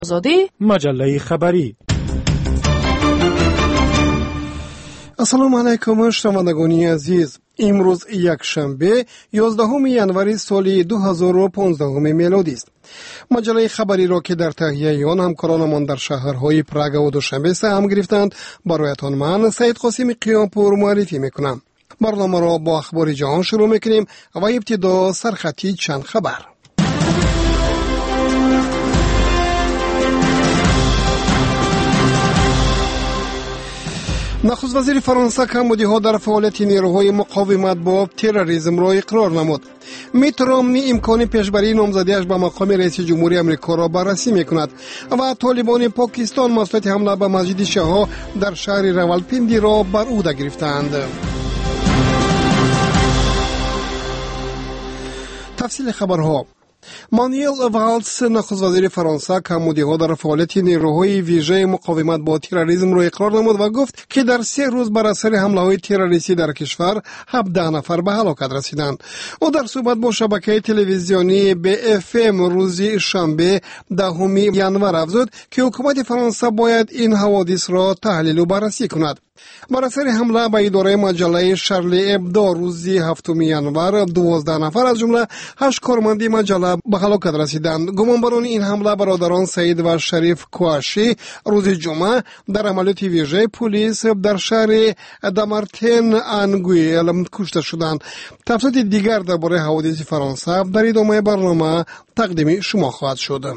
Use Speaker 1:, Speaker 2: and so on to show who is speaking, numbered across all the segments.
Speaker 1: آزادی
Speaker 2: مجله خبری.
Speaker 3: السلام علیکم شنوندگان عزیز. امروز یک شنبه 11 ینوری سال 2015 میلادی است. مجله خبری را که در تهیه آن همکارانمان در شهرهای پراگ و دوشنبه سهم گرفتند برایتان من سید قاسم قیامپور معرفی میکنم. برنامه را با اخبار جهان شروع میکنیم و ابتدا سرخطی چند خبر. نخست وزیر فرانسه کمبودی‌ها در فعالیت نیروهای مقاومت با تروریسم را اقرار نمود. میت رامنی امکان پیشبری نامزدیش به مقام رئیس جمهوری آمریکا را بررسی میکند و طالبان پاکستان مسئولیت حمله به مسجد شیعه در شهر راولپیندی را بر عهده گرفتند. تفصیل خبرها. مانوئل والز نخست وزیر فرانسه کمبودی‌ها در فعالیت نیروهای ویژه مقاومت با تروریسم را اقرار نمود و گفت که در 3 روز بر اثر حمله‌های تروریستی در کشور 17 نفر به هلاکت رسیدند. او در صحبت با شبکه تلویزیونی BFM روز شنبه 10 ینور افزود که حکومت فرانسه باید این حوادث را تحلیل و بررسی کند. بر اثر حمله به اداره مجله شارلی ابدو روز 7 ینور 12 نفر از جمله 8 کارمند مجله به هلاکت رسیدند. گمانبران این حمله برادران سعید و شریف کواشی روز جمعه در عملیات ویژه پلیس در شهر دامارتین انگویل کشته شدند. تفصیلات دیگر درباره حوادث فرانسه در ادامه برنامه تقدیم شما خواهد شد.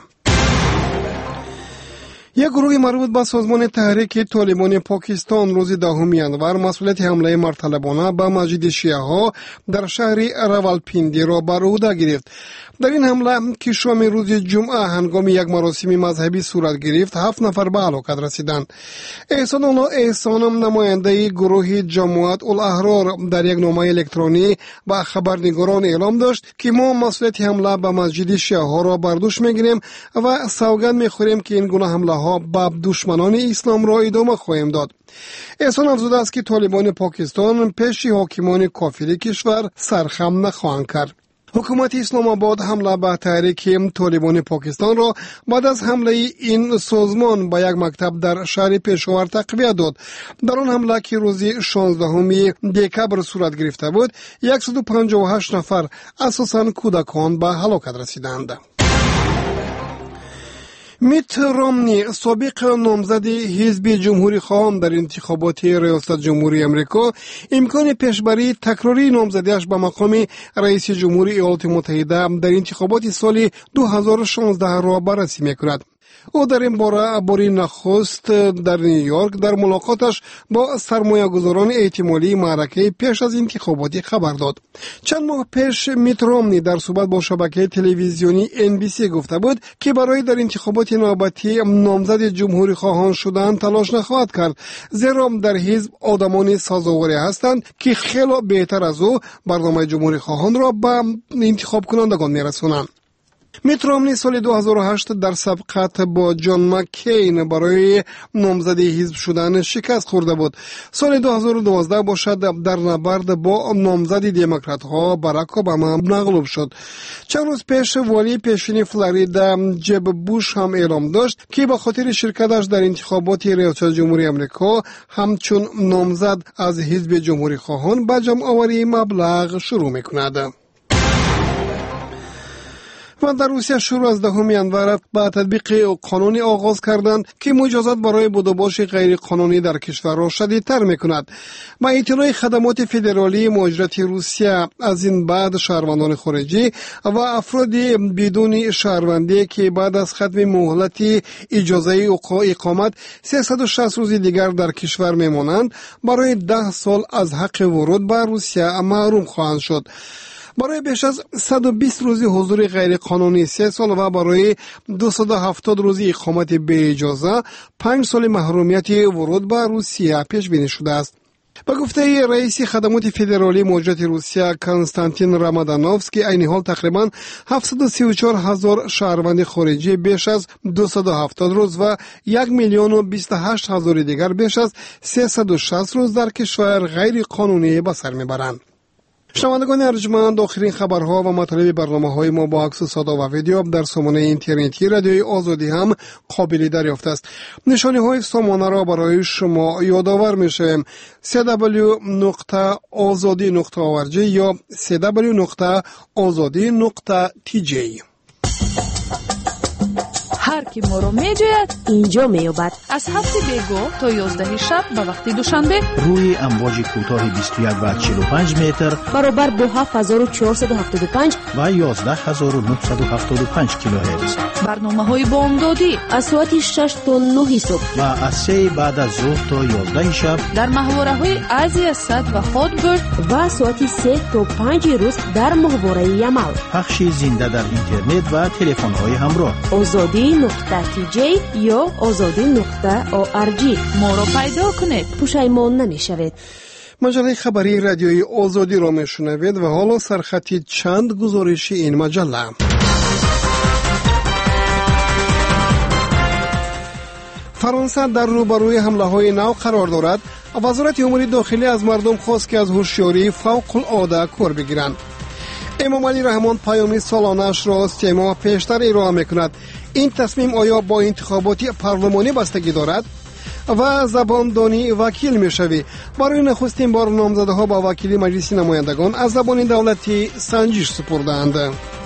Speaker 3: یک گروه مربوط به سازمان تحریک طالبان پاکستان روز 10 ینور مسئولیت حمله مرطلبانه به مسجد شیعه ها در شهر راولپیندی را بر عهده گرفت. در این حمله که شام روز جمعه هنگام یک مراسم مذهبی صورت گرفت 7 نفر به هلاکت رسیدند. احسان الله احسانم نماینده گروه جماعت الاحرار در یک نامه الکترونی به خبرنگاران اعلام داشت که ما مسئولیت حمله به مسجد شیعه ها را بر دوش میگیریم و سوگند میخوریم که این گونه حمله ها به دشمنان اسلام را ادامه خواهیم داد. احسان افزوده است که طالبان پاکستان پیش حاکمان کافر کشور سرخم نخواهند کرد. حکومت اسلام آباد حمله به تحریک طالبان پاکستان را بعد از حمله این سازمان به یک مکتب در شهر پشاور تقویت داد. در آن حمله که روز 16 دکبر صورت گرفته بود 158 نفر اساساً کودکان به هلاکت رسیدند. میت رامنی سابق نامزد حزب جمهوری خواهان در انتخابات ریاست جمهوری آمریکا امکان پیشبری تکراری نامزدیش به مقام رئیس جمهوری ایالات متحده در انتخابات سال 2016 را بررسی می‌کند. او در این باره نخست در نیویورک در ملاقاتش با سرمایه‌گذاران احتمالی معرکه پیش از انتخابات خبر داد. چند ماه پیش میت رامنی در صحبت با شبکه تلویزیونی NBC گفته بود که برای در انتخابات نوبتی نامزد جمهوری خواهان شدن تلاش نخواهد کرد، زیرا در حزب آدمان سازواری هستند که خیلی بهتر از او برنامه جمهوری خواهان را به انتخاب کنندگان میرسونند. میت رامنی سال 2008 در سبقت با جان مکین برای نامزدی حزب شدن شکست خورده بود. سال 2012 باشد در نبرد با نامزد دموکرات ها باراک اوباما مغلوب شد. چند روز پیش والی پیشین فلوریدا جب بوش هم اعلام داشت که به خاطر شرکتش در انتخابات ریاست جمهوری آمریکا همچون نامزد از حزب جمهوری خواهان به جمع آوری مبلغ شروع میکند. و در روسیه شروع از 10 ینور با تطبیق قانونی آغاز کردند که مجازات برای بود و باش غیر قانونی در کشور را شدیدتر میکند. با اطلاع خدمات فدرالی مهاجرت روسیه از این بعد شهروندان خارجی و افراد بدون شهروندی که بعد از ختم مهلت اجازه اقامت 360 روز دیگر در کشور میمانند برای 10 سال از حق ورود به روسیه محروم خواهند شد. برای بیش از 120 روزی حضور غیر قانونی 3 سال و برای 270 روزی اقامت به اجازه 5 سال محرومیت ورود به روسیه پیش بینی شده است. به گفته رئیس خدمات فدرالی مهاجرت روسیه کنستانتین رامادانوفسکی عین حال تقریبا 734,000 شهروند خارجی بیش از 270 روز و 1,028,000 دیگر بیش از 360 روز در کشور غیر قانونی به سر میبرند. شنوندگان ارجمند، آخرین خبرها و مطالب برنامه‌های ما با عکس و صدا و ویدیو در سامانه اینترنتی رادیوی آزادی هم قابل دریافت است. نشانه‌های سامانه را برای شما یادآور می‌شویم: www.azadi.org یا www.azadi.tj.
Speaker 1: هر کی ما رو می‌جوید
Speaker 2: اینجا می‌یابد.
Speaker 1: از 7 بیگاه تا 11 شب به وقت دوشنبه
Speaker 4: روی امواج کوتاه 21 و 45 متر
Speaker 2: برابر با 7475
Speaker 4: و 11975 کیلوهرتز.
Speaker 1: برنامه‌های بامدادی
Speaker 2: از ساعت 6 تا 9 صبح
Speaker 4: و از 3 بعد از ظهر تا 11 شب
Speaker 1: در محوره‌های آسیا صد و هادبرد
Speaker 2: و ساعت 3 تا 5 روز در محوره یمل.
Speaker 4: پخش زنده در اینترنت و تلفن‌های همراه.
Speaker 2: azadi.tj یا azadi.org.
Speaker 1: ما رو پیدا کنید،
Speaker 2: پشیمان نمی‌شوید.
Speaker 3: مجله خبری رادیوی آزادی را میشنوید و حالا سرخطی چند گزارش این مجله. فرانسه در روبروی حمله‌های نو قرار دارد. وزارت امور داخلی از مردم خواست که از هوشیاری فوق العاده کار بگیرند. امام علی رحمان پیام سالانه‌اش را 3 ماه پیشتر ارائه می‌کند. این تصمیم آیا با انتخابات پارلمانی بستگی دارد؟ و زباندانی وکیل می‌شوی. برای نخستین بار نامزدها با وکیلی مجلس نمایندگان از زبان دولتی سنجش سپردند.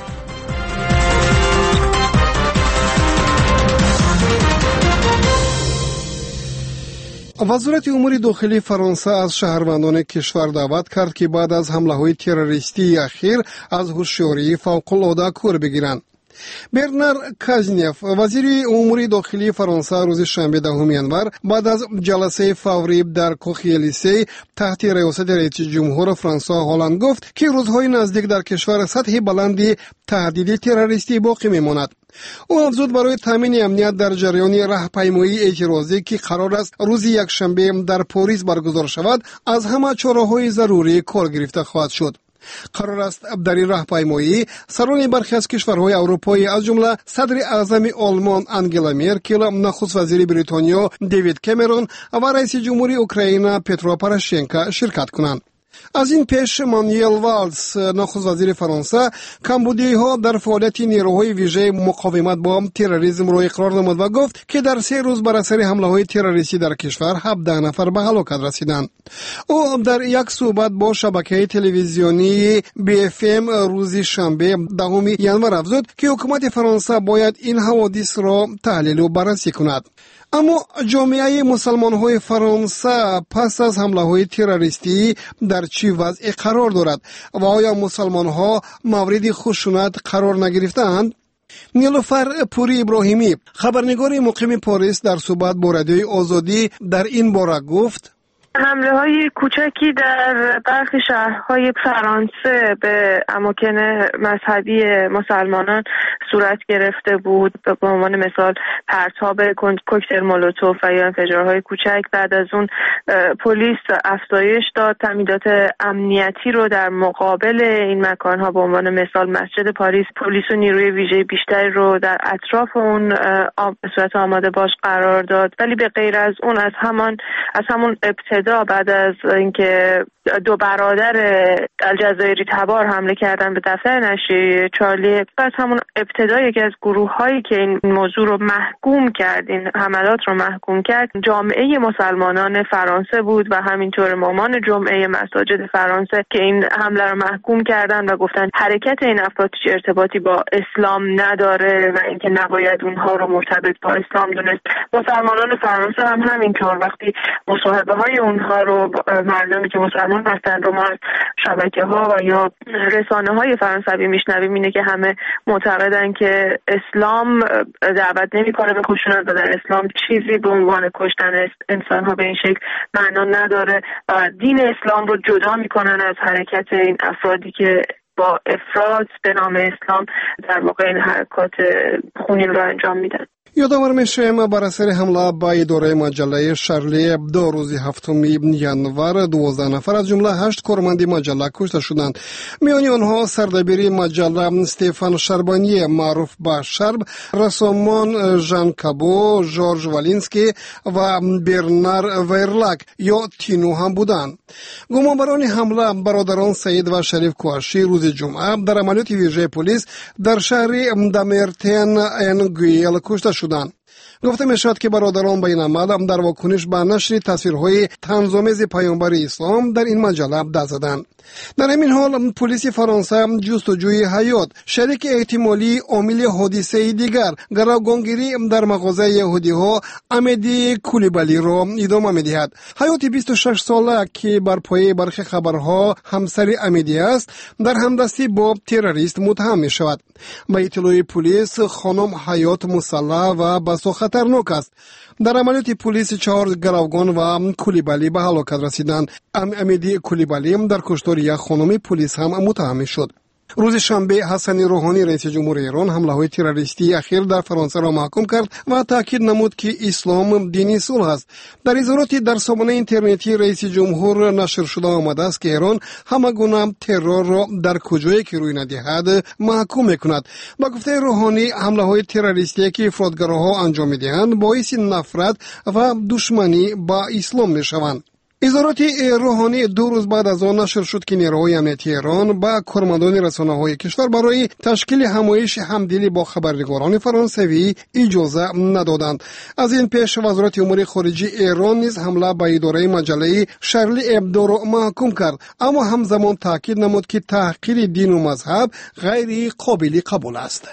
Speaker 3: وزارت امور داخلی فرانسه از شهروندان کشور دعوت کرد که بعد از حمله‌های تروریستی اخیر از هوشیاری فوق‌العاده کار بگیرند. برنار کازنیف، وزیر امور داخلی فرانسه، روز شنبه 10 ینور بعد از جلسه فوری در کاخ الیسه تحت ریاست رئیس جمهور فرانسوا هالند گفت که روزهای نزدیک در کشور سطح بلندی تهدید تروریستی باقی میماند. او افزود برای تامین امنیت در جریان راهپیمایی اعتراضی که قرار است روز یکشنبه در پاریس برگزار شود، از همه چاره‌های ضروری کار گرفته خواهد شد. قرار است در این راهپیمایی سران برخی از کشورهای اروپایی از جمله صدر اعظم آلمان انگلا مرکل، نخست وزیر بریتانیا دیوید کامرون و رئیس جمهوری اوکراین پترو پروشنکو شرکت کنند. از این پیش مانوئل والز، نخست وزیر فرانسه، کمبودی‌ها در فعالیت نیروهای ویژه مقاومت با تروریسم را اقرار نمود و گفت که در 3 روز بر اثر حمله‌های تروریستی در کشور 17 نفر به هلاکت رسیدند. او در یک صحبت با شبکه تلویزیونی BFM روز شنبه 10 ینور افزود که حکومت فرانسه باید این حوادث را تحلیل و بررسی کند. اما جامعه مسلمان‌های فرانسه پس از حمله‌های تروریستی در چه وضع قرار دارد و آیا مسلمان‌ها مورد خشونت قرار نگرفتند؟ نیلوفر پوری ابراهیمی، خبرنگار مقیم پاریس، در صحبت با رادیوی آزادی در این باره گفت:
Speaker 5: حمله های کوچکی در برخی شهرهای فرانسه به اماکن مذهبی مسلمانان صورت گرفته بود. به عنوان مثال پرتاب کوکتل مولوتوف و یا انفجارهای کوچک. بعد از اون پلیس افزایش داد تامینات امنیتی رو در مقابل این مکانها. به عنوان مثال مسجد پاریس، پلیس و نیروی ویژه بیشتری رو در اطراف اون به صورت آماده باش قرار داد. ولی به غیر از اون از همون ابتدا بعد از اینکه 2 برادر الجزایری تبار حمله کردن به دفتر نشریه چارلی، از همون ابتدا یکی از گروه‌هایی که این موضوع رو محکوم کرد، این حملات رو محکوم کرد، جامعه مسلمانان فرانسه بود و همینطور امامان جمعه مساجد فرانسه که این حمله رو محکوم کردن و گفتن حرکت این افراد هیچ ارتباطی با اسلام نداره و اینکه نباید اونها رو مرتبط با اسلام دونست. مسلمانان فرانسه هم همینطور وقتی مصاحبه‌های اونها رو مردمی که مسلمان هستن رو ما از شبکه‌ها و یا رسانه‌های فرانسوی میشنویم، اینه که همه معتقدن که اسلام دعوت نمی‌کنه به خشونت و در اسلام چیزی به عنوان کشتن انسان‌ها به این شکل معنا نداره و دین اسلام رو جدا می‌کنن از حرکت این افرادی که با افراد به نام اسلام در واقع این حرکات خونین رو انجام میدن.
Speaker 3: یادآور میشیم بر اثر حمله به اداره مجله شارلی ابدو روز 7 ینور 12 نفر از جمله 8 کارمند مجله کشته شدند. میان آنها سردبیر مجله استفان شربانی معروف به شرب، رسامان ژان کابو، جورج والینسکی و برنار ویرلاک یا تینو هم بودند. گمانبران حمله برادران سعید و شریف کواشی روز جمعه در عملیات ویژه پلیس در شهر دامرتن انگویل کشته شدند. گفته می شود که برادران به این عمل در واکنش به نشر تصویرهای طنزآمیز پیامبر اسلام در این مجله دست زدند. در همین حال پلیس فرانسه جستجوی حیات شریک احتمالی عامل حادثه دیگر گروگانگیری در مغازه یهودی‌ها امیدی کولیبالی را ادامه می‌دهد. حیات 26 ساله که بر پایه برخی خبرها همسر امیدی است در همدستی با تروریست متهم می‌شود. با اطلاع پلیس خانم حیات مسلح و بسیار خطرناک است. در عملیات پلیس 4 گروگان و کولیبالی به هلاکت رسیدند. امیدی کولیبالی در کشتار یک خانم پلیس هم متهم شد. روز شنبه حسن روحانی رئیس جمهور ایران حمله‌های تروریستی اخیر در فرانسه را محکوم کرد و تاکید نمود که اسلام دین صلح است. در اظهاراتی در سامانه اینترنتی رئیس جمهور نشر شده آمده است که ایران همه گونه ترور را در کجایی که روی ندهد محکوم می‌کند. با گفته روحانی حمله‌های تروریستی که افراطگراها انجام می‌دهند باعث نفرت و دشمنی با اسلام می‌شوند. اظهارات روحانی 2 روز بعد از آن نشر شد که نیروهای امنیتی ایران با کارمندان رسانه‌های کشور برای تشکیل همایش همدلی با خبرنگاران فرانسوی اجازه ندادند. از این پیش وزارت امور خارجه ایران نیز حمله به اداره مجله شارلی ابدو را محکوم کرد، اما همزمان تاکید نمود که تحقیر دین و مذهب غیر قابل قبول است.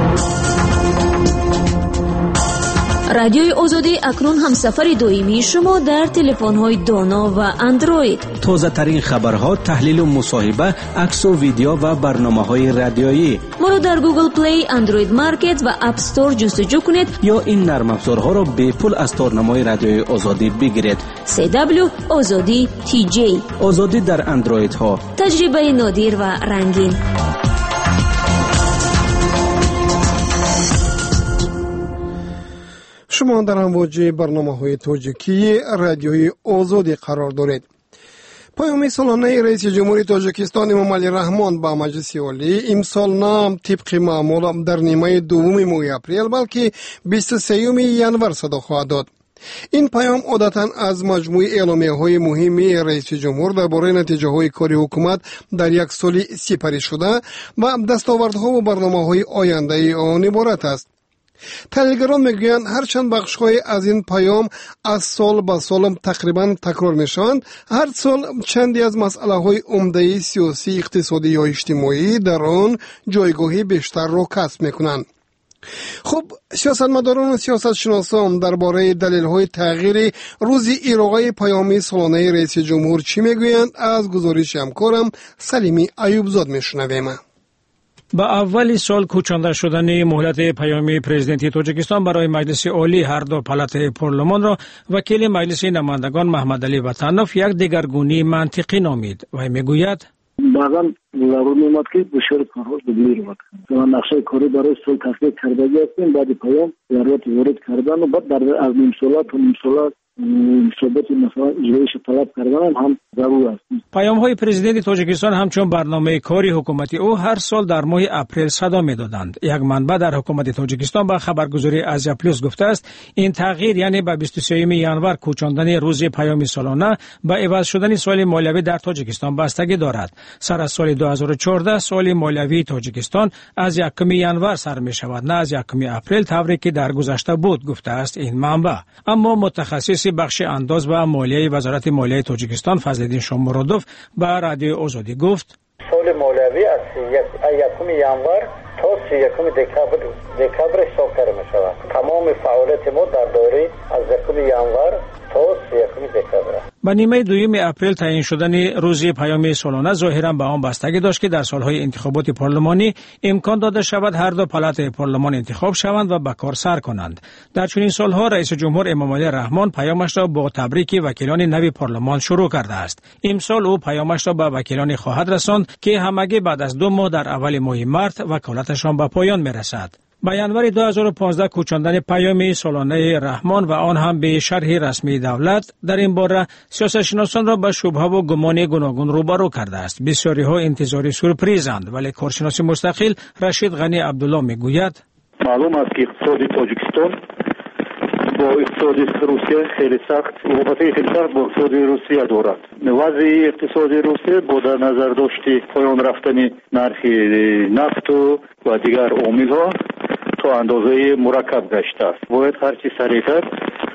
Speaker 2: رادیوی آزادی اکنون هم سفر دائمی شما در تلفن‌های دانا و اندروید.
Speaker 4: تازه ترین خبرها، تحلیل و مصاحبه، عکس و ویدیو و برنامه‌های رادیویی.
Speaker 2: ما را در گوگل پلی، اندروید مارکت و اپ استور جستجو کنید
Speaker 4: یا این نرم افزارها را به پول از تارنمای رادیوی آزادی بگیرید.
Speaker 2: CW آزادی TJ.
Speaker 4: آزادی در اندروید ها.
Speaker 2: تجربه نادر و رنگین.
Speaker 3: شما در امواج برنامه‌های تاجیکی رادیوی آزادی قرار دارید. پیام سالانه رئیس جمهوری تاجیکستان امام علی رحمان با مجلس عالی امسال نه طبق معمول در نیمه دوم ماه اپریل بلکه 23 ینور صادر خواهد داد. این پیام عادتاً از مجموعه اعلامیه‌های مهم رئیس جمهور درباره نتیجه‌های کار حکومت در یک سال سپری شده و دستاوردها و برنامه‌های آینده آن عبارت است. تحلیلگران میگویند هرچند بخش‌های از این پیام از سال به سال تقریباً تکرار میشوند، هر سال چندی از مسئله‌های عمده سیاسی، اقتصادی یا اجتماعی در آن جایگاهی بیشتر را کسب میکنند. خب سیاستمداران و سیاستشناسان درباره دلایل تغییر روز ارائه پیام سالانه رئیس جمهور چی میگویند؟ از گزارش همکارم سلیمی ایوبزاد میشنویم.
Speaker 6: با اول سال کوچانده شدن مهلت پیامی پرزیدنت تاجیکستان برای مجلس عالی هر دو پالات پارلمان را وکیل مجلس نمایندگان محمد علی وطنوف یک دگرگونی منطقی نامید و میگوید
Speaker 7: بعضا ضرور می‌آمد که بسیار کارها بدلی رو بکنیم. نقشه کاری برای سال تصویب کرده هستیم، بعد پیام ضرورت وارد کردن و بعد در از نیم ساعت تا نیم ساعت ثابت مثلا اجرایش طلب کردن هم ضرور است.
Speaker 6: پیام‌های پرزیدنت تاجیکستان همچون برنامه کاری حکومتی او هر سال در ماه اپریل صدا می‌دادند. یک منبع در حکومت تاجیکستان با خبرگزاری آزیا پلاس گفته است این تغییر یعنی به 23 ینور کوچاندن روز پیام سالانه با عوض شدن سال مالیوی در تاجیکستان بستگی دارد. سر از سال 2014 سال مالیوی تاجیکستان از 1 ینور سر می‌شود نه از 1 اپریل طوری که در گذشته بود، گفته است این منبع. اما متخصص بخش انداز و مالیه وزارت مالیه تاجیکستان فضل‌الدین شامرادوف با رادیو آزادی گفت
Speaker 8: سال مالیوی از 1 ینور تا 31 دکبر حساب می شود. تمام فعالیت ما در دوره از 1 ینور تا 31 دکبر.
Speaker 6: با نیمه دوم اپریل تعیین شدن روز پیام سالانه ظاهراً به آن بستگی داشت که در سالهای انتخابات پارلمانی امکان داده شود هر دو پالات پارلمان انتخاب شوند و به کار سر کنند. در چنین سالها رئیس جمهور امام علی رحمان پیامش را با تبریک وکیلان نوی پارلمان شروع کرده است. امسال او پیامش را به وکیلان خواهد رساند که همگی بعد از 2 ماه در اول ماه مارس وکالتشان به پایان میرسد. با ینوار 2015 کوچاندن پیام سالانه رحمان و آن هم به شرح رسمی دولت در این باره سیاستشناسان را به شبهه و گمان گوناگون روبرو کرده است. بسیاری ها انتظاری سورپریزند، ولی کارشناس مستقل رشید غنی عبدالله میگوید
Speaker 9: معلوم است که اقتصاد تاجیکستان با اقتصاد روسیه خیلی سخت رابطه خیلی سخت با اقتصاد روسیه دارد. وضع اقتصاد روسیه با در نظر داشتی پایان رفتن نرخ نفت و دیگر عوامل‌ها تا اندازه مرکب گشته است. باید هرچی سریعتر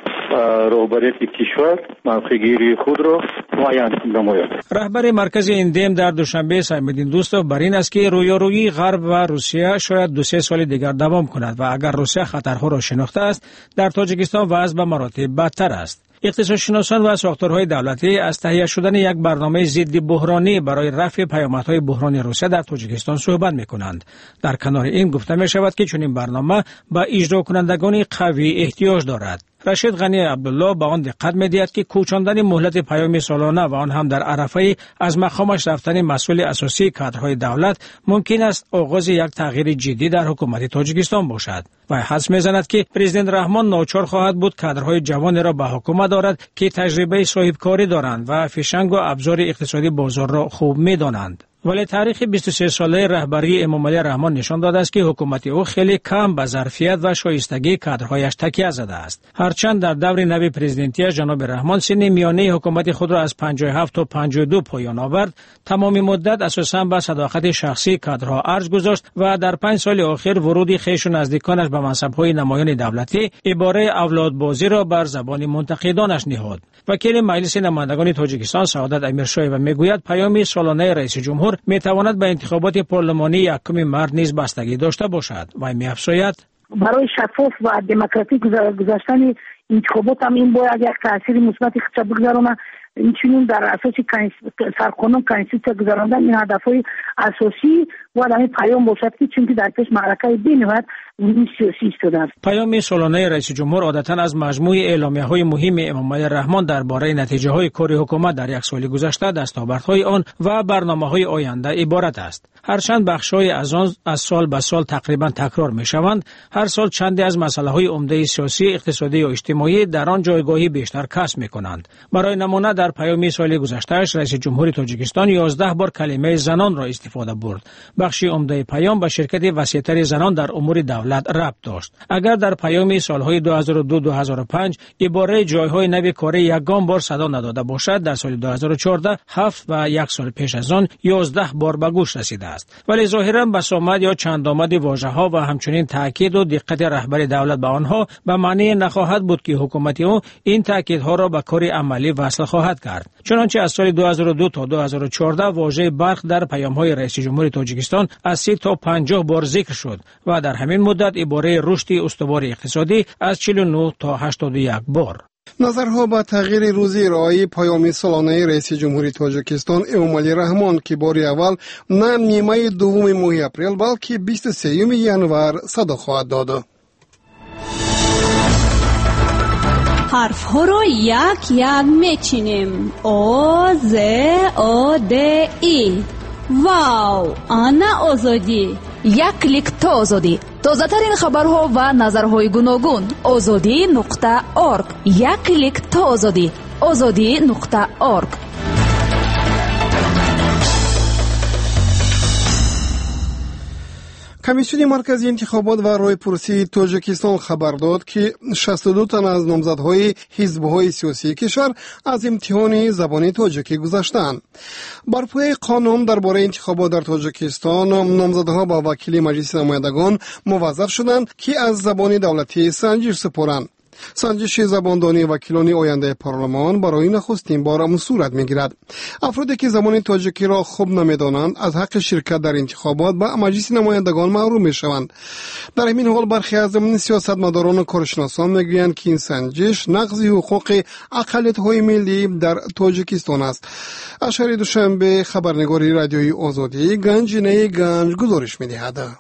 Speaker 9: رهبریت کشور موقع‌گیری خود را معین نماید.
Speaker 6: رهبر مرکز ایندم در دوشنبه سیمدین دوستوف بر این است که رویارویی غرب و روسیه شاید 2-3 سال دیگر دوام کند و اگر روسیه خطرها را شناخته است در تاجیکستان وضع به مراتب بدتر است. اقتصادشناسان و ساختارهای دولتی از تهیه شدن یک برنامه ضد بحرانی برای رفع پیامدهای بحران روسیه در تاجیکستان صحبت می‌کنند. در کنار این گفته می‌شود که چنین برنامه به اجرا کنندگان قوی احتیاج دارد. رشید غنی عبدالله با آن دقت می‌دهد که کوچاندن مهلت پیام سالانه و آن هم در عرفه از مقامش رفتن مسئول اساسی کادرهای دولت ممکن است آغاز یک تغییر جدی در حکومت تاجیکستان باشد. و حدس می‌زند که پرزیدنت رحمان ناچار خواهد بود کادرهای جوان را به حکومت دارد که تجربه صاحبکاری دارند و فشنگ و ابزار اقتصادی بازار را خوب می‌دانند. ولی تاریخ 23 ساله رهبری امامعلی رحمان نشان داده است که حکومت او خیلی کم به ظرفیت و شایستگی کادرهایش تکیه زده است. هرچند در دور نوی پرزیدنتی جناب رحمان سن میانه حکومت خود را از 57 تا 52 پایان آورد، تمام مدت اساساً به صداقت شخصی کادرها ارج گذاشت و در 5 سال اخیر ورود خویش و نزدیکانش به منصب‌های نمایان دولتی عباره اولادبازی را بر زبان منتقدانش نهاد. وکیل مجلس نمایندگان تاجیکستان سعادت امیرشایو میگوید پیام سالانه رئیس جمهور میتواند به انتخابات پارلمانی 1 مارس نیز بستگی داشته باشد و می‌افزاید
Speaker 10: برای شفاف و دموکراتیک گذشتن انتخابات هم این باید یک تاثیر مثبت خود بگذارونه. اینچنین در اساس سرقانون کانستیتوسیون گذراندن این هدفهای اساسی و در پیام باشد که چون در پیش معرکه بین‌المللی مهم سیاسی شده است.
Speaker 6: پیام سالانه رئیس جمهور عادتاً از مجموعه اعلامیه‌های مهم امامعلی رحمان درباره نتیجه‌های کار حکومت در یک سال گذشته، دستاوردهای آن و برنامه‌های آینده عبارت است. هرچند بخش‌های از آن از سال به سال تقریباً تکرار می‌شوند، هر سال چندی از مسائل‌های عمده سیاسی، اقتصادی و اجتماعی در آن جایگاهی بیشتر کسب می‌کنند. برای نمونه در پیام سال گذشته‌اش رئیس جمهور تاجیکستان 11 بار کلمه زنان را استفاده برد. بخشی عمده پیام به شرکت وسیع‌تر زنان در امور دولت ربط داشت. اگر در پیام سال‌های 2002-2005 عباره جای‌های نو کاری یگان بار صدا نداده باشد، در سال 2014 7 و یک سال پیش از آن 11 بار به گوش رسیده است. ولی ظاهراً بسامد یا چندآمد واژه‌ها و همچنین تاکید و دقت رهبر دولت به آنها به معنی نخواهد بود که حکومت او این تاکیدها را به کار عملی وصل خواهد کرد. چنانچه از سال 2002 تا 2014 واژه برق در پیام‌های رئیس جمهور تاجیکستان از 30 تا 50 بار ذکر شد و در همین مدت عباره رشد استوار اقتصادی از 49 تا 81 بار.
Speaker 3: نظرها به تغییر روزی ارائه پیام سالانه رئیس جمهوری تاجیکستان امامعلی رحمان که بار اول نه نیمه دوم ماه اپریل بلکه 23 ینور صدا خواهد داد.
Speaker 2: حرف ها رو یک یک میچینیم. او ز او د ای. واو، آنا آزادی.
Speaker 1: یک کلیک تا آزادی. تازه ترین خبرها و نظرهای گوناگون. azadi.org. یک کلیک تا آزادی. azadi.org.
Speaker 3: کمیسیون مرکزی انتخابات و رایپرسی تاجیکستان خبر داد که 62 تن از نامزدهای حزب‌های سیاسی کشور از امتحان زبان تاجیکی گذشتند. بر پایه قانون درباره انتخابات در تاجیکستان، نامزدها با وکیل مجلس نمایندگان موظف شدند که از زبان دولتی سنجش سپارند. سنجش زباندانی وکیلان آینده پارلمان برای نخستین بار صورت می‌گیرد. افرادی که زبان تاجیکی را خوب نمی‌دانند از حق شرکت در انتخابات به مجلس نمایندگان محروم می‌شوند. در همین حال برخی از سیاستمداران و کارشناسان می‌گویند که این سنجش نقض حقوق اقلیت‌های ملی در تاجیکستان است. اشاری دوشنبه خبرنگاری رادیوی آزادی گنج گزارش می‌دهد.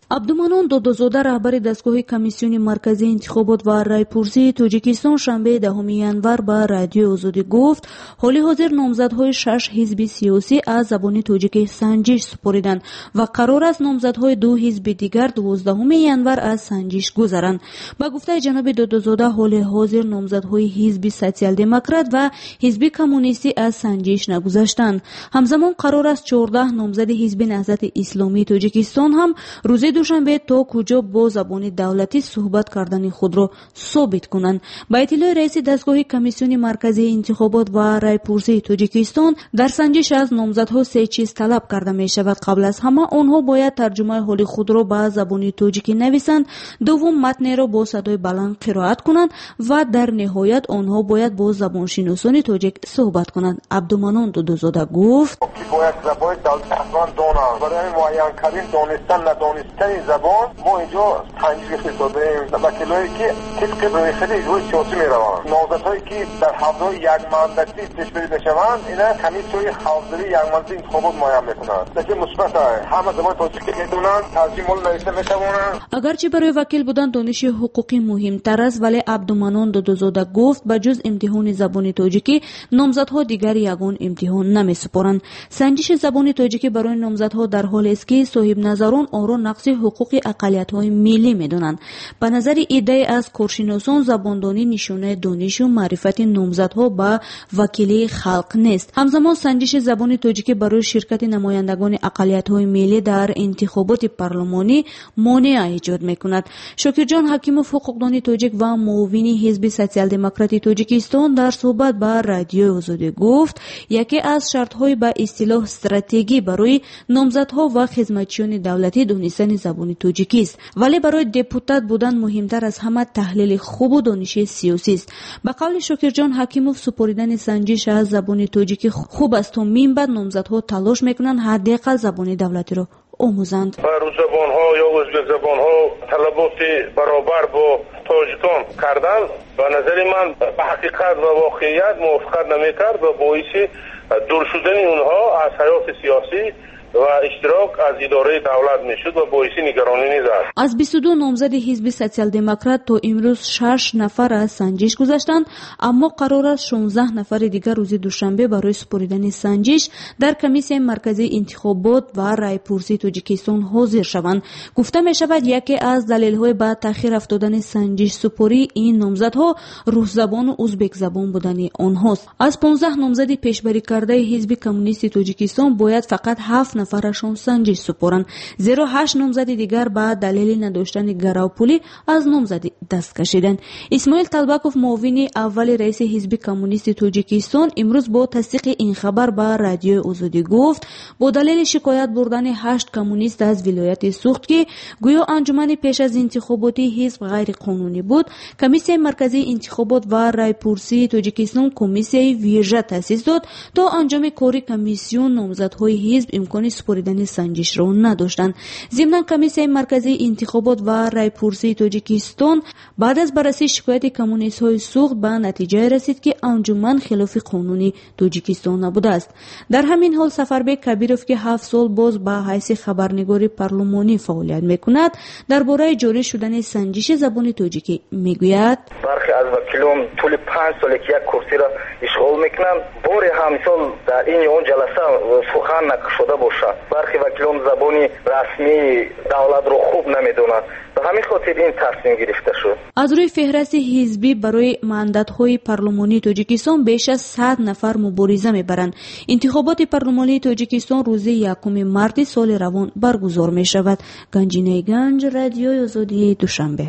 Speaker 2: عبدالمنان دودوزاده رهبر دستگاه کمیسیون مرکزی انتخابات و رایپرسی تاجیکستان شنبه 10 ینور به رادیو آزادی گفت حال حاضر نامزدهای 6 حزب سیاسی از زبان تاجیک سنجش سپردند و قرار است نامزدهای 2 حزب دیگر 12 ینور از سنجش گذرند. با گفته جناب دودوزاده حال حاضر نامزدهای حزب سوسیال دموکرات و حزب کمونیستی از سنجش نگذشتند. همزمان قرار است 14 نامزد حزب نهضت اسلامی تاجیکستان هم روز دوشنبه تا کجا با زبان دولتی صحبت کردن خود را ثابت کنند. با اطلاع رئیس دستگاه کمیسیون مرکزی انتخابات و رایپرسی تاجیکستان در سنجش از نامزدها 3 چیز طلب کرده می شود. قبل از همه آنها باید ترجمه حال خود را به زبان تاجیکی نویسند، دوم متن را با صدای بلند قرائت کنند و در نهایت آنها باید با زبان شناسان تاجیک صحبت کنند. عبدالمنان دودوزاده گفت
Speaker 11: باید زبان دولت افغان دانند برای معین کردن دانستن ندانستن زبان ما اینجا تنجیح دادیم وکیلایی که طبق رویکرد اجرای سیاسی میروند. نامزدهایی که در حوزه یک مندتی تشکیل بشوند اینا کمیسیون حوزه یک مندتی انتخابات معین میکنند. نتیجه مثبت است. همه زبان تاجیکی میدونند، ترجمه نوشته میتوانند.
Speaker 2: اگرچه برای وکیل بودن دانش حقوقی مهمتر است، ولی عبدالمنان دودوزاده گفت بجز امتحان زبان تاجیکی نامزدها دیگر یگان امتحان نمیسپارند. سنجش زبان تاجیکی برای نامزدها در حال است که صاحب نظران آن را نقض حقوق اقلیت‌های ملی می‌دانند. به نظر ایده از کارشناسان زباندانی نشانه دانش و معرفت نامزدها به وکیلی خلق نیست. همزمان سنجش زبان تاجیکی برای شرکت نمایندگان اقلیت‌های ملی در انتخابات پارلمانی مانع ایجاد می‌کند. شاکرجان حکیموف حقوقدان تاجیک و معاون حزب سوسیال دموکراتی تاجیکستان در صحبت با رادیو آزادی گفت یکی از شرط‌های به اصطلاح استراتژی برای نامزدها و خدمتچیان دولتی دانستن زبان تاجیکی است، ولی برای دپوتات بودن مهمتر از همه تحلیل خوب و دانش سیاسی است. به قول شاکرجان حکیموف سپردن سنجش از زبان تاجیکی خوب است تا من بعد نامزدها تلاش میکنند حداقل زبان دولتی را آموزند.
Speaker 11: روس زبان‌ها یا ازبک زبان‌ها طلبات برابر با تاجیکان کردن به نظر من به حقیقت و واقعیت موافقت نمی‌کرد و باعث دور شدن اونها از حیات سیاسی و اشتراک از اداره دولت میشد و باعث نگرانی نیز است.
Speaker 2: از 22 نامزد حزب سوسیال دموکرات تا امروز 6 نفر از سنجش گذشتند، اما قرار است 16 نفر دیگر روز دوشنبه برای سپردن سنجش در کمیسیون مرکزی انتخابات و رایپرسی تاجیکستان حاضر شوند. گفته می شود یکی از دلایل به تأخیر افتادن سنجش سپری این نامزدها روس زبان و ازبک زبان بودن آنهاست. از 15 نامزد پیشبری کرده حزب کمونیستی تاجیکستان باید فقط 7 نفرشان سنجش سپارند، زیرا 8 نامزد دیگر به دلیل نداشتن گراوپولی از نامزدی دست کشیدند. اسماعیل طلبکوف معاون اول رئیس حزب کمونیست تاجیکستان امروز با تصدیق این خبر به رادیو آزادی گفت با دلیل شکایت بردن 8 کمونیست از ولایت سوخت که گویا انجمن پیش از انتخاباتی حزب غیر قانونی بود، کمیسیون مرکزی انتخابات و رایپرسی تاجیکستان کمیسیون ویژه تأسیس داد تا انجام کار کمیسیون نامزدهای حزب امکان سپردن سنجش را نداشتند. ضمن کمیسیون مرکزی انتخابات و رایپرسی تاجیکستان بعد از بررسی شکایت کمونیست های سوخت به نتیجه رسید که انجمن خلاف قانونی تاجیکستان نبوده است. در همین حال سفربک کبیروف که 7 سال باز به حیث خبرنگار پارلمانی فعالیت میکند درباره جاری شدن سنجش زبان تاجیکی میگوید
Speaker 8: برخی از وکیلان طول 5 سال که یک کرسی را اشغال میکنند باری همسال در این اون جلسه سخن نشده باشد. برخی وکیلان زبانی رسمی دولت را خوب نمیدونند، به همین خاطر این تصمیم گرفته شد.
Speaker 2: از روی فهرست حزبی برای مندت‌های پارلمانی تاجیکستان بیش از 100 نفر مبارزه میبرند. انتخابات پارلمانی تاجیکستان روز 1 مارس سال روان برگزار میشود. گنجینه گنج، رادیو آزادی، دوشنبه.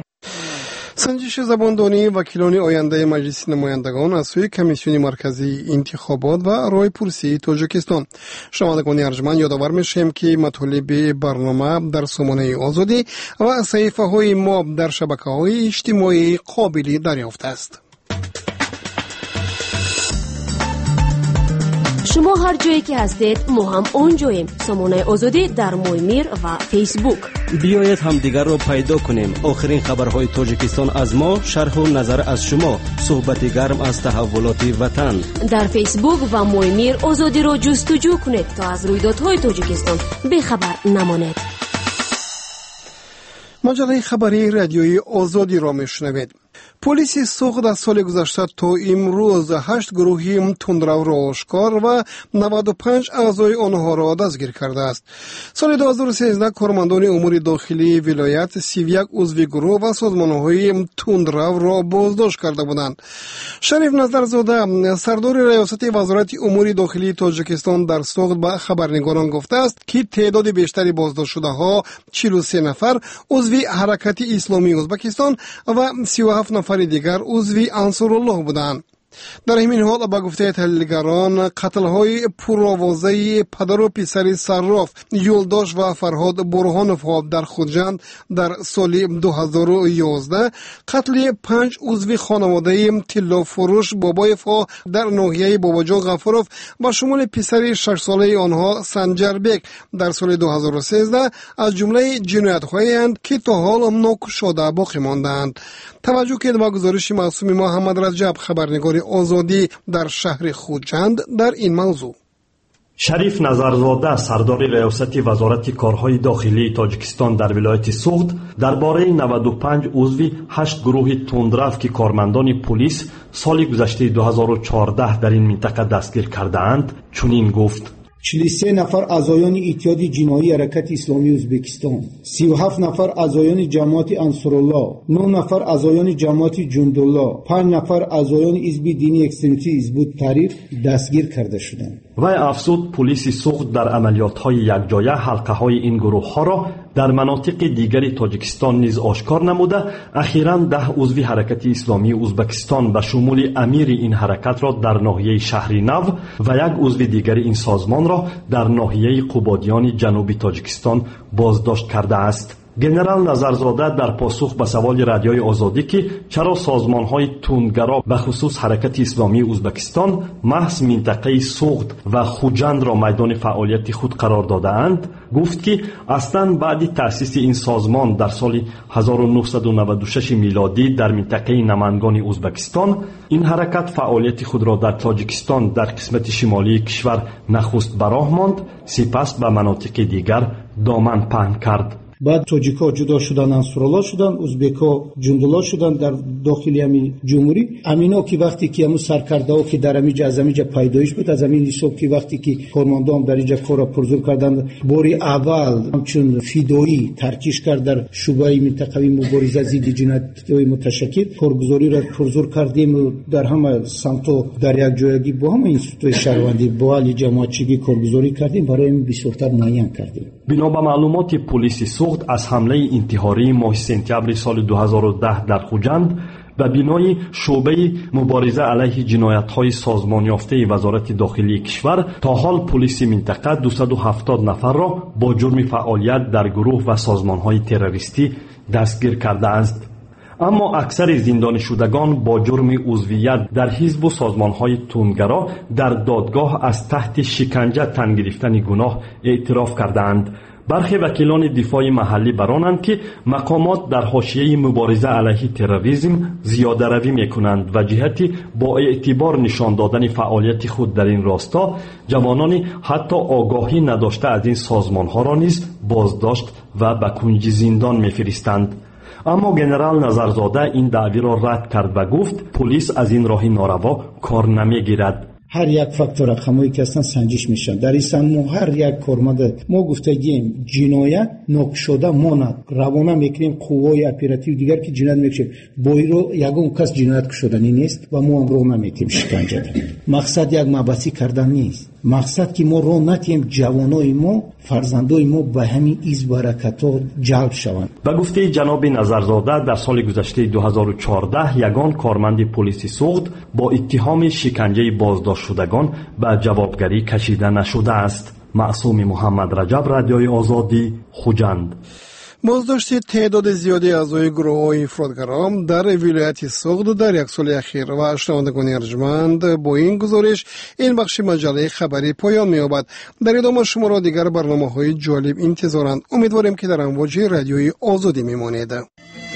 Speaker 3: سنجش زباندانی وکیلان آینده مجلس نمایندگان از سوی کمیسیون مرکزی انتخابات و رایپرسی تاجیکستان. شنوندگان ارجمند یادآور میشیم که مطالب برنامه در سامانه آزادی و صفحه های ما در شبکه‌های اجتماعی قابل دریافت است.
Speaker 2: شما هر جایی که هستید ما هم اونجاییم. سامانه آزادی در مویمیر و فیسبوک.
Speaker 4: بیایید هم دیگر رو پیدا کنیم. آخرین خبرهای تاجیکستان از ما، شرح و نظر از شما، صحبت گرم از تحولات وطن.
Speaker 2: در فیسبوک و مویمیر آزادی رو جستجو کنید تا از رویدادهای تاجیکستان بخبر نمانید.
Speaker 3: مجله خبری رادیویی آزادی را میشنوید. پلیس سوخت از سال گذشته تا امروز 8 گروهی تندرو را آشکار و 95 اعضای آنها را دستگیر کرده است. سال 2013 کارمندان امور داخلی ولایت 31 عضو گروه و سازمان‌های تندرو را بازداشت کرده بودند. شریف نظرزاده سردار ریاست وزارت امور داخلی تاجیکستان در سوخت به خبرنگاران گفته است که تعداد بیشتری بازداشت شده ها 43 نفر عضو حرکت اسلامی ازبکستان و 37 نفر دیگر عضو انصارالله بودند. در همین حال با گفته تحلیلگران قتل‌های پرآوازه پدر و پسر صراف یولداش و فرهاد برهانوف ها در خودجند در سال 2011، قتل 5 عضو خانواده طلا فروش بابایف ها در ناحیه باباجان غفاروف و شمول پسر 6 ساله آنها سنجربک در سال 2013 از جمله جنایت‌هایی اند که تا حال ناکشاده باقی ماندند. توجه کنید به گزارش معصوم محمد رجب، خبرنگار آزادی در شهر خودجند در این موضوع.
Speaker 12: شریف نظرزاده سردار ریاست وزارت کارهای داخلی تاجیکستان در ولایت سوخت درباره 95 عضو 8 گروه تندرو که کارمندان پلیس سال گذشته 2014 در این منطقه دستگیر کرده‌اند چنین گفت:
Speaker 13: 43 نفر اعضایان اتحاد جنایی حرکت اسلامی ازبکستان، 37 نفر اعضایان جماعت انصارالله، 9 نفر اعضایان جماعت جندالله، 5 نفر اعضایان حزب دینی اکستریمیستی حزب التحریر دستگیر کرده شدند.
Speaker 12: وی افزود پلیس سوخت در عملیات‌های یکجایه حلقه‌های این گروه‌ها را در مناطق دیگری تاجیکستان نیز آشکار نموده اخیراً 10 عضو حرکت اسلامی ازبکستان به شمول امیر این حرکت را در ناحیه شهر نو و 1 عضو دیگر این سازمان را در ناحیه قبادیان جنوبی تاجیکستان بازداشت کرده است. گنرال نظرزاده در پاسخ به سوال رادیوی آزادی که چرا سازمان‌های تندگرا به خصوص حرکت اسلامی ازبکستان محض منطقه سوخت و خوجند را میدان فعالیت خود قرار داده‌اند، گفت که اصلاً بعد تأسیس این سازمان در سال 1996 میلادی در منطقه نمنگان ازبکستان، این حرکت فعالیت خود را در تاجیکستان در قسمت شمالی کشور نخست براه ماند، سپس به مناطق دیگر دامن پهن کرد.
Speaker 13: بعد تاجیک‌ها جدا شدن، انصارالله شدن، ازبک‌ها جندالله شدن در داخل همین جمهوری. امینا که وقتی که همون سرکرده‌ها که در همین از همین پیدایش بود، از همین حساب که وقتی که کارمندان در اینجا کار پرزور کردند، باری اول همچون فیدایی ترکیش کرد در شعبه منطقوی مبارزه ضد جنایت‌های متشکل، کارگزاری را پرزور کردیم در همه سمت در یک جایگی با هم اینستیتوی شهروندی با علی جماعتچی کارگزاری کردیم، برای این بسیارتر معین کردیم.
Speaker 12: بنا به معلومات پلیس از حمله انتحاری ماه سپتامبر سال 2010 در خوجند و بنای شعبه مبارزه علیه جنایت‌های سازمان یافته وزارت داخلی کشور تا حال پلیس منطقه 270 نفر را با جرم فعالیت در گروه و سازمان‌های تروریستی دستگیر کرده است. اما اکثر زندانی شدگان با جرم عضویت در حزب و سازمان‌های تندگرا در دادگاه از تحت شکنجه تن گرفتن گناه اعتراف کردند. برخی وکیلان دفاع محلی برانند که مقامات در حاشیه مبارزه علیه تروریسم زیاده روی میکنند و جهتی با اعتبار نشان دادن فعالیت خود در این راستا جوانان حتی آگاهی نداشته از این سازمانها را نیز بازداشت و به کنج زندان میفرستند. اما گنرال نظرزاده این دعوی را رد کرد و گفت پلیس از این راه ناروا کار نمیگیرد.
Speaker 13: هر یک فاکتور رقمایی که هستن سنجش میشن. در این ما هر یک کارمند ما گفتگیم جنایت ناکشاده ماند روانه میکنیم قوای اپراتیو دیگر که جنایت میکنه بایرو یگون کس جنایت شدنی نیست و ما هم رو نمیتیم شکنجه دهیم. مقصد یک مباحثی کردن نیست، مقصد که ما رو نتیم جوانای ما فرزندای ما به همین حزب و حرکت‌ها جلب شوند.
Speaker 12: به گفته جناب نظرزاده در سال گذشته 2014 یگان کارمند پلیس سوخت با اتهام شکنجه بازداشت شدگان به جوابگری کشیده نشده است. معصوم محمد رجب، رادیوی آزادی، خوجند.
Speaker 3: بازداشت تعداد زیادی اعضای گروه‌های افراطگرا در ولایت سوخت در یک سال اخیر و شنوندگان ارجمند، با این گزارش این بخش مجله خبری پایان می‌یابد. در ادامه شما را دیگر برنامه‌های جالب انتظارند. امیدواریم که در امواج رادیوی آزادی میمانید.